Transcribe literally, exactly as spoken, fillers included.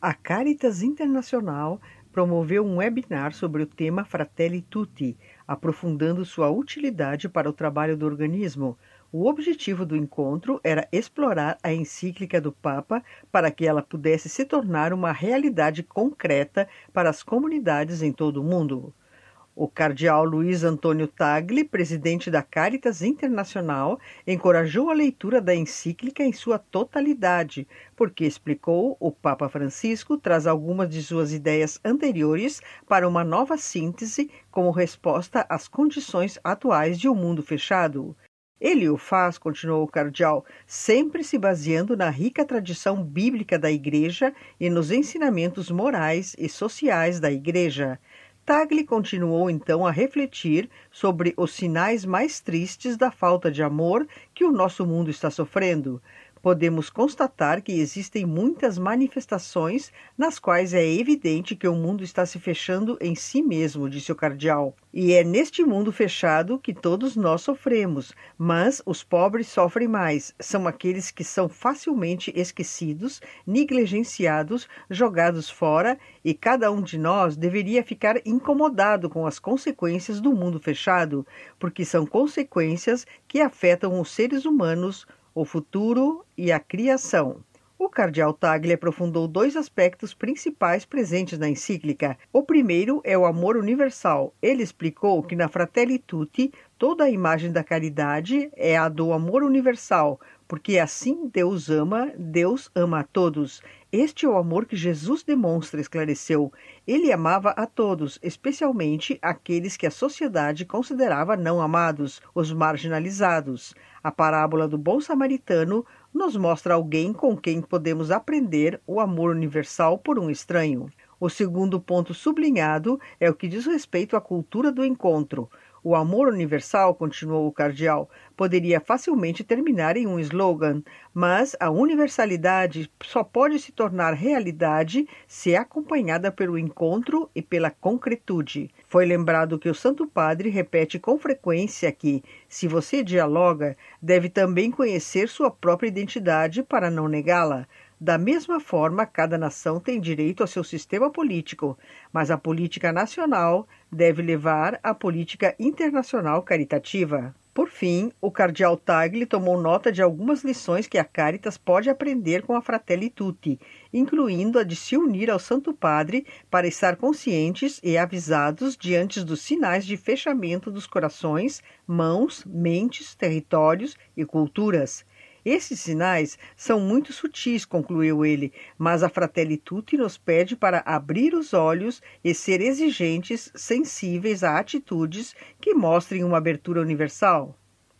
A Caritas Internacional promoveu um webinar sobre o tema Fratelli Tutti, aprofundando sua utilidade para o trabalho do organismo. O objetivo do encontro era explorar a encíclica do Papa para que ela pudesse se tornar uma realidade concreta para as comunidades em todo o mundo. O cardeal Luiz Antônio Tagle, presidente da Caritas Internacional, encorajou a leitura da encíclica em sua totalidade, porque, explicou, o Papa Francisco traz algumas de suas ideias anteriores para uma nova síntese como resposta às condições atuais de um mundo fechado. Ele o faz, continuou o cardeal, sempre se baseando na rica tradição bíblica da Igreja e nos ensinamentos morais e sociais da Igreja. Tagle continuou então a refletir sobre os sinais mais tristes da falta de amor que o nosso mundo está sofrendo. Podemos constatar que existem muitas manifestações nas quais é evidente que o mundo está se fechando em si mesmo, disse o cardeal. E é neste mundo fechado que todos nós sofremos, mas os pobres sofrem mais. São aqueles que são facilmente esquecidos, negligenciados, jogados fora, e cada um de nós deveria ficar incomodado com as consequências do mundo fechado, porque são consequências que afetam os seres humanos, o futuro e a criação. O cardeal Tagle aprofundou dois aspectos principais presentes na encíclica. O primeiro é o amor universal. Ele explicou que na Fratelli Tutti toda a imagem da caridade é a do amor universal, porque assim Deus ama, Deus ama a todos. Este é o amor que Jesus demonstra, esclareceu. Ele amava a todos, especialmente aqueles que a sociedade considerava não amados, os marginalizados. A parábola do bom samaritano nos mostra alguém com quem podemos aprender o amor universal por um estranho. O segundo ponto sublinhado é o que diz respeito à cultura do encontro. O amor universal, continuou o cardeal, poderia facilmente terminar em um slogan, mas a universalidade só pode se tornar realidade se é acompanhada pelo encontro e pela concretude. Foi lembrado que o Santo Padre repete com frequência que, se você dialoga, deve também conhecer sua própria identidade para não negá-la. Da mesma forma, cada nação tem direito ao seu sistema político, mas a política nacional deve levar à política internacional caritativa. Por fim, o cardeal Tagle tomou nota de algumas lições que a Caritas pode aprender com a Fratelli Tutti, incluindo a de se unir ao Santo Padre para estar conscientes e avisados diante dos sinais de fechamento dos corações, mãos, mentes, territórios e culturas. Esses sinais são muito sutis, concluiu ele, mas a Fratelli Tutti nos pede para abrir os olhos e ser exigentes, sensíveis a atitudes que mostrem uma abertura universal.